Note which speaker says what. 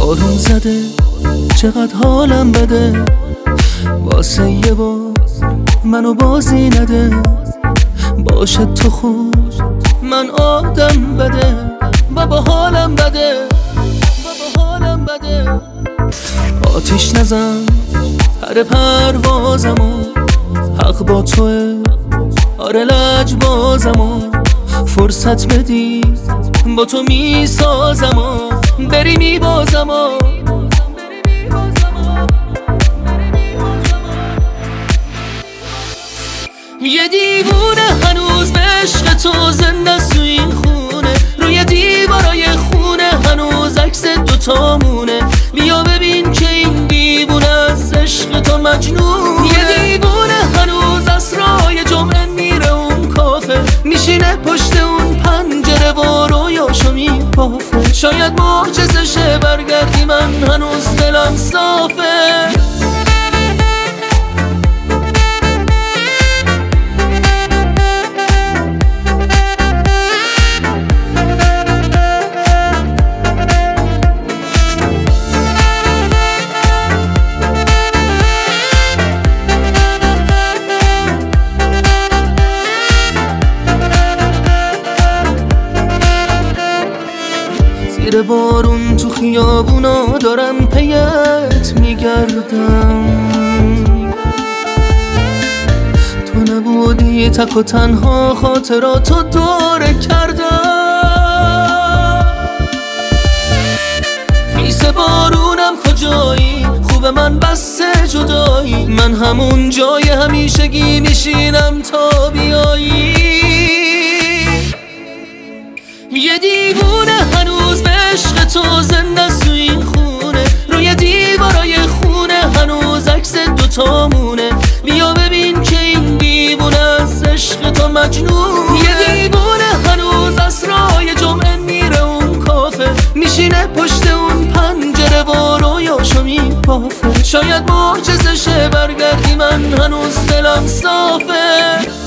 Speaker 1: بارون زده چقدر حالم بده، واسه یه بار منو بازی نده. باشه تو خوب من آدم بده، بابا حالم بده، بابا حالم بده. آتیش نزن پر پروازمو، حق با توه آره لجبازمو. فرصت بدی با تو میسازمو، بری میبازمو. یه دیوونه هنوز به عشق تو زنده تو این خونه، روی دیوارای خونه هنوز عکس دوتامونه. بیا ببین که این دیوونه از عشق تو مجنونه. یه دیوونه هنوز اسرای جمعه میره اون کافه، میشینه پشت اون پنجره و رویاشو میبافه. شاید معجزه شه برگردی، من هنوز دلم صافه. زیر بارون تو خیابونا دارم پیت میگردم، تو نبودی تک و تنها خاطراتو دوره کردم. خیس بارونم کجایی، خوب من بسته جدایی، من همون جای همیشگی میشینم تا بیایی. یه دیوونه هنوز به عشق تو زنده تو این خونه، روی دیوارای خونه هنوز عکس دوتامونه. بیا ببین که این دیوونه از عشق تو مجنون. یه دیوونه هنوز اسرای جمعه میره اون کافه، میشینه پشت اون پنجره و رویاشو میبافه. شاید معجزه شه برگردی، من هنوز دلم صافه.